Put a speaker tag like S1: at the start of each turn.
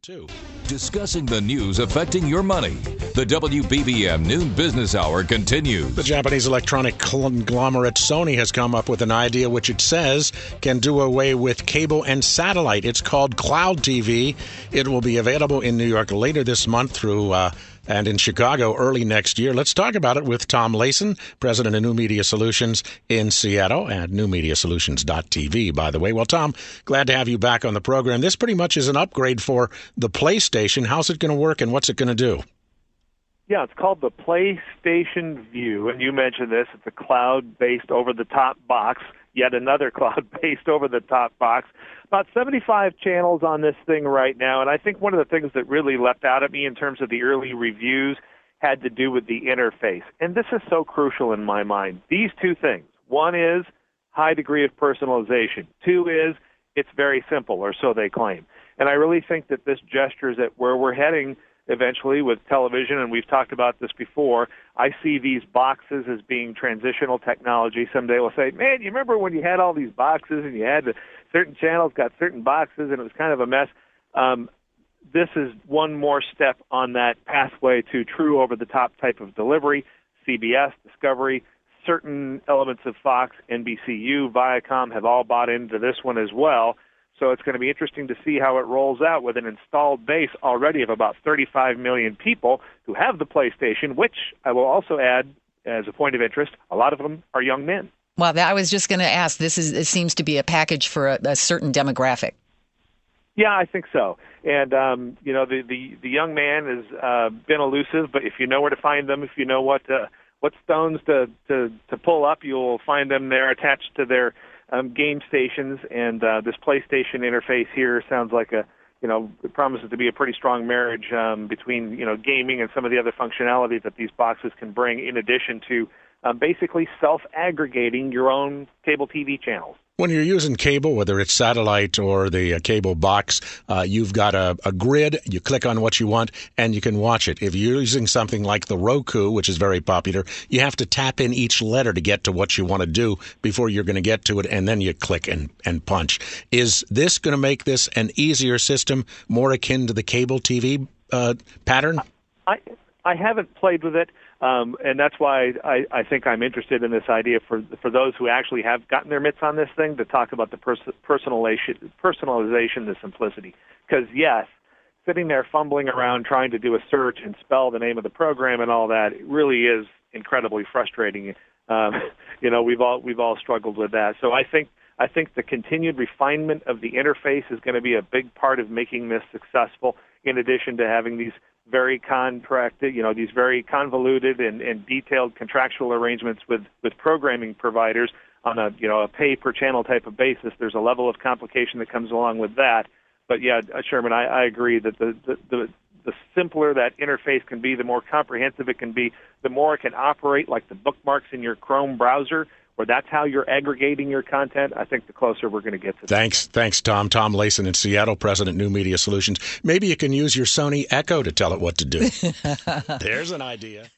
S1: too.
S2: Discussing the news affecting your money. The WBBM Noon Business Hour continues.
S1: The Japanese electronic conglomerate Sony has come up with an idea which it says can do away with cable and satellite. It's called Cloud TV. It will be available in New York later this month through and in Chicago early next year. Let's talk about it with Tom Layson, president of New Media Solutions in Seattle, and newmediasolutions.tv, by the way. Well, Tom, glad to have you back on the program. This pretty much is an upgrade for the PlayStation. How's it going to work, and what's it going to do?
S3: Yeah, it's called the PlayStation Vue, and you mentioned this. It's a cloud-based over-the-top box, yet another cloud-based over-the-top box. About 75 channels on this thing right now, and I think one of the things that really leapt out at me in terms of the early reviews had to do with the interface. And this is so crucial in my mind. These two things. One is high degree of personalization. Two is it's very simple, or so they claim. And I really think that this gestures at where we're heading eventually with television, and we've talked about this before. I see these boxes as being transitional technology. Someday we'll say, man, you remember when you had all these boxes and you had certain channels got certain boxes and it was kind of a mess? This is one more step on that pathway to true over-the-top type of delivery. CBS, Discovery, certain elements of Fox, NBCU, Viacom have all bought into this one as well. So it's going to be interesting to see how it rolls out with an installed base already of about 35 million people who have the PlayStation, which I will also add as a point of interest, a lot of them are young men.
S4: Well, I was just going to ask, it seems to be a package for a certain demographic.
S3: Yeah, I think so. And, the young man has been elusive, but if you know where to find them, if you know what stones to pull up, you'll find them there attached to their game stations, and this PlayStation interface here sounds like it promises to be a pretty strong marriage between, gaming and some of the other functionality that these boxes can bring, in addition to basically self-aggregating your own cable TV channels.
S1: When you're using cable, whether it's satellite or the cable box, you've got a grid. You click on what you want, and you can watch it. If you're using something like the Roku, which is very popular, you have to tap in each letter to get to what you want to do before you're going to get to it, and then you click and punch. Is this going to make this an easier system, more akin to the cable TV pattern?
S3: I haven't played with it. And that's why I think I'm interested in this idea for those who actually have gotten their mitts on this thing to talk about the personalization, the simplicity. Because, yes, sitting there fumbling around trying to do a search and spell the name of the program and all that, it really is incredibly frustrating. We've all struggled with that. So I think the continued refinement of the interface is going to be a big part of making this successful, in addition to having these very these very convoluted and detailed contractual arrangements with programming providers on a pay per channel type of basis. There's a level of complication that comes along with that. But yeah, Sherman, I agree that the simpler that interface can be, the more comprehensive it can be, the more it can operate like the bookmarks in your Chrome browser, where that's how you're aggregating your content. I think the closer we're going to get to that.
S1: Thanks, Tom. Tom Layson in Seattle, President, New Media Solutions. Maybe you can use your Sony Echo to tell it what to do. There's an idea.